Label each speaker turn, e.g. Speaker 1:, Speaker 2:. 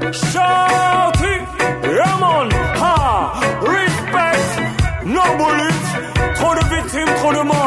Speaker 1: Shout it, yeah man, ha, respect, no bullets, trop de victimes, trop de morts.